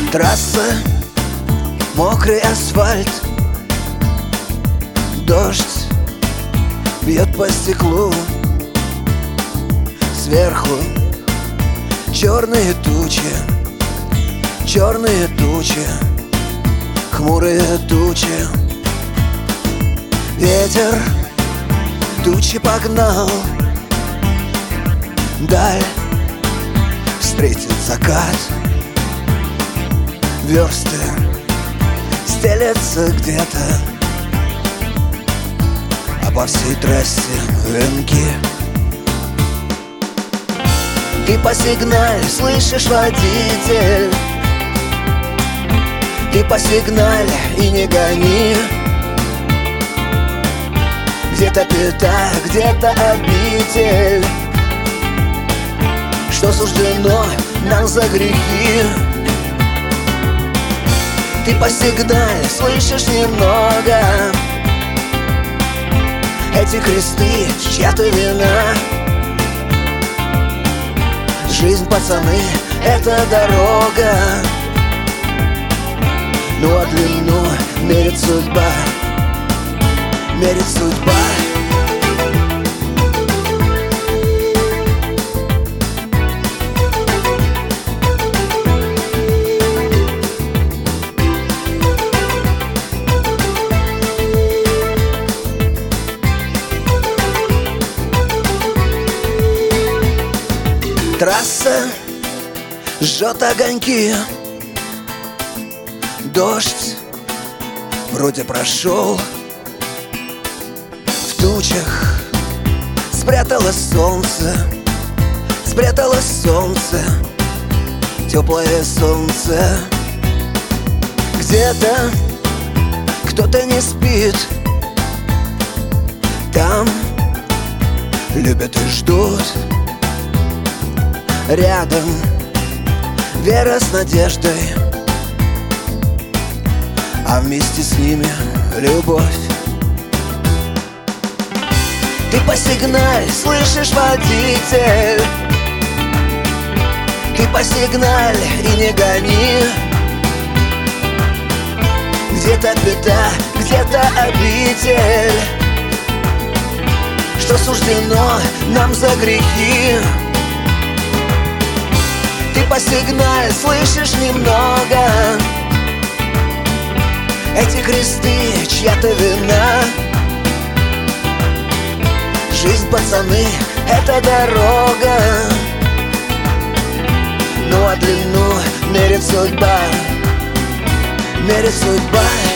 Трасса, мокрый асфальт, дождь бьет по стеклу. Сверху черные тучи, хмурые тучи. Ветер тучи погнал, даль встретит закат. Версты стелятся где-то, а по всей трассе венки. Ты по сигнале слышишь, водитель, ты по сигнале и не гони. Где-то пята, где-то обитель, что суждено нам за грехи. Ты по сигнале слышишь немного, эти кресты чья-то вина. Жизнь, пацаны, это дорога, ну а длину мерит судьба, мерит судьба. Трасса жжет огоньки, дождь вроде прошел. В тучах спряталось солнце, теплое солнце. Где-то кто-то не спит, там любят и ждут. Рядом вера с надеждой, а вместе с ними любовь. Ты по сигнале слышишь, водитель, ты по сигнале и не гони. Где-то пята, где-то обитель, что суждено нам за грехи. Ты по сигнале слышишь немного, эти кресты чья-то вина. Жизнь, пацаны, это дорога, ну а длину мерит судьба, мерит судьба.